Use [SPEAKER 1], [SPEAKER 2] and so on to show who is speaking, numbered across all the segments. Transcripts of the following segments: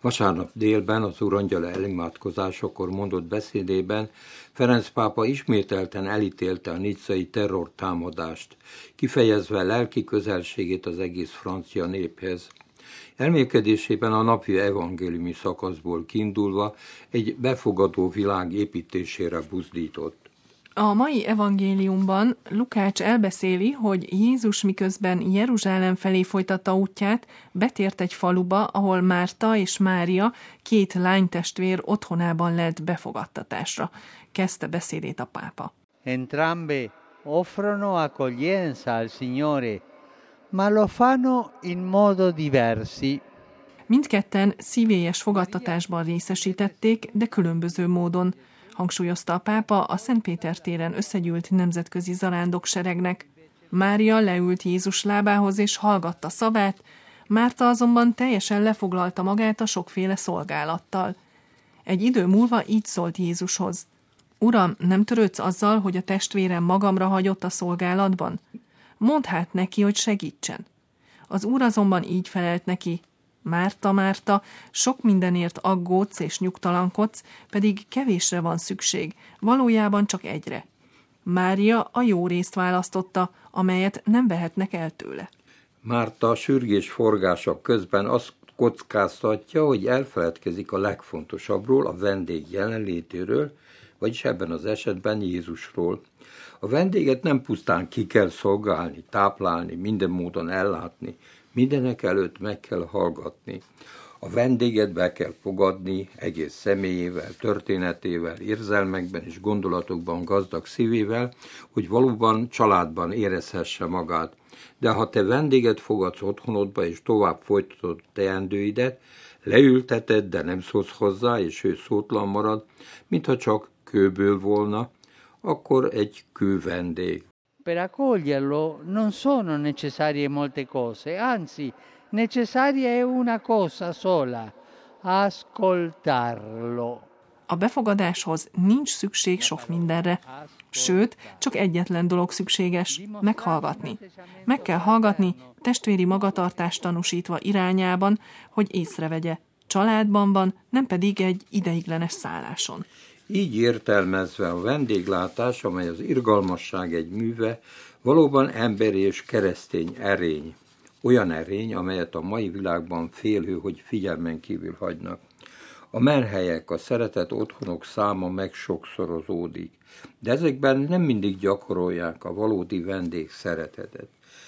[SPEAKER 1] Vasárnap délben az Urangyala elimádkozásakor mondott beszédében Ferenc pápa ismételten elítélte a nizzai terrortámadást, kifejezve lelki közelségét az egész francia néphez. Elmélkedésében a napi evangéliumi szakaszból kiindulva egy befogadó világ építésére buzdított.
[SPEAKER 2] A mai evangéliumban Lukács elbeszéli, hogy Jézus miközben Jeruzsálem felé folytatta útját, betért egy faluba, ahol Márta és Mária, két lánytestvér otthonában lelt befogadtatásra. Kezdte beszédét a pápa.
[SPEAKER 3] Entrambe offrono accoglienza al Signore, ma lo fanno in modo diversi.
[SPEAKER 2] Mindketten szívélyes fogadtatásban részesítették, de különböző módon, hangsúlyozta a pápa a Szent Péter téren összegyűlt nemzetközi zarándokseregnek. Mária leült Jézus lábához és hallgatta szavát, Márta azonban teljesen lefoglalta magát a sokféle szolgálattal. Egy idő múlva így szólt Jézushoz: Uram, nem törődsz azzal, hogy a testvérem magamra hagyott a szolgálatban? Mondd hát neki, hogy segítsen. Az Úr azonban így felelt neki: Márta, Márta, sok mindenért aggódsz és nyugtalankodsz, pedig kevésre van szükség, valójában csak egyre. Mária a jó részt választotta, amelyet nem vehetnek el tőle.
[SPEAKER 1] Márta sürgés forgása közben azt kockáztatja, hogy elfeledkezik a legfontosabbról, a vendég jelenlétéről, vagyis ebben az esetben Jézusról. A vendéget nem pusztán ki kell szolgálni, táplálni, minden módon ellátni, mindenek előtt meg kell hallgatni. A vendéget be kell fogadni egész személyével, történetével, érzelmekben és gondolatokban gazdag szívével, hogy valóban családban érezhesse magát. De ha te vendéget fogadsz otthonodba és tovább folytatod teendőidet, leülteted, de nem szólsz hozzá, és ő szótlan marad, mintha csak kőből volna, akkor egy kővendég.
[SPEAKER 3] Per accoglierlo non sono necessarie molte cose, anzi, necessaria è una cosa sola: ascoltarlo.
[SPEAKER 2] A befogadáshoz nincs szükség sok mindenre, sőt, csak egyetlen dolog szükséges: meghallgatni. Meg kell hallgatni, testvéri magatartást tanúsítva irányában, hogy észrevegye, családban van, nem pedig egy ideiglenes szálláson.
[SPEAKER 1] Így értelmezve a vendéglátás, amely az irgalmasság egy műve, valóban emberi és keresztény erény. Olyan erény, amelyet a mai világban félő, hogy figyelmen kívül hagynak. A menhelyek, a szeretett otthonok száma megsokszorozódik, de ezekben nem mindig gyakorolják a valódi vendég szeretetet.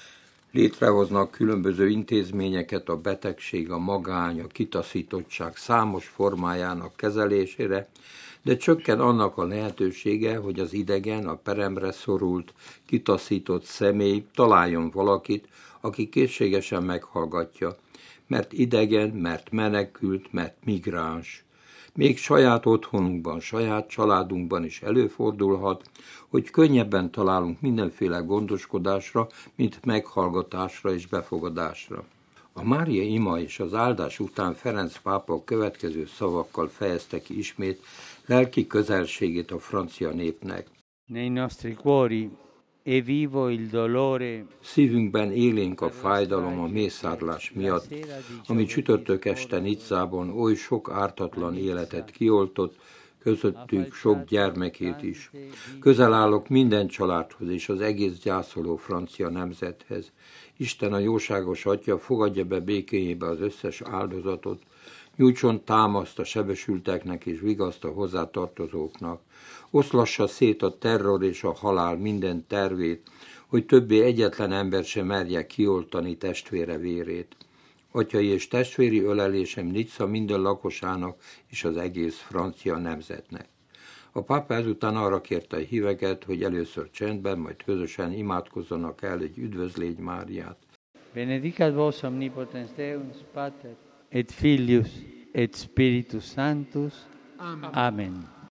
[SPEAKER 1] Létrehoznak különböző intézményeket a betegség, a magány, a kitaszítottság számos formájának kezelésére, de csökken annak a lehetősége, hogy az idegen, a peremre szorult, kitaszított személy találjon valakit, aki készségesen meghallgatja, mert idegen, mert menekült, mert migráns. Még saját otthonunkban, saját családunkban is előfordulhat, hogy könnyebben találunk mindenféle gondoskodásra, mint meghallgatásra és befogadásra. A Mária ima és az áldás után Ferenc pápa a következő szavakkal fejezte ki ismét lelki közelségét a francia népnek.
[SPEAKER 3] Nei nostri cuori è vivo il dolore.
[SPEAKER 1] Szívünkben élénk a fájdalom a mészárlás miatt, ami csütörtök este Nizzában oly sok ártatlan életet kioltott, közöttük sok gyermekét is. Közel állok minden családhoz és az egész gyászoló francia nemzethez. Isten a jóságos Atya fogadja be békéjébe az összes áldozatot, nyújtson támaszt a sebesülteknek és vigaszt a hozzátartozóknak. Oszlassa szét a terror és a halál minden tervét, hogy többé egyetlen ember sem merje kioltani testvére vérét. Atyai és testvéri ölelésem Nizza minden lakosának és az egész francia nemzetnek. A pápa ezután arra kérte a híveket, hogy először csendben, majd közösen imádkozzanak el egy Üdvözlégy Máriát.
[SPEAKER 3] Benedicat vos omnipotens Deus, Pater, et Filius, et Spiritus Sanctus. Amen.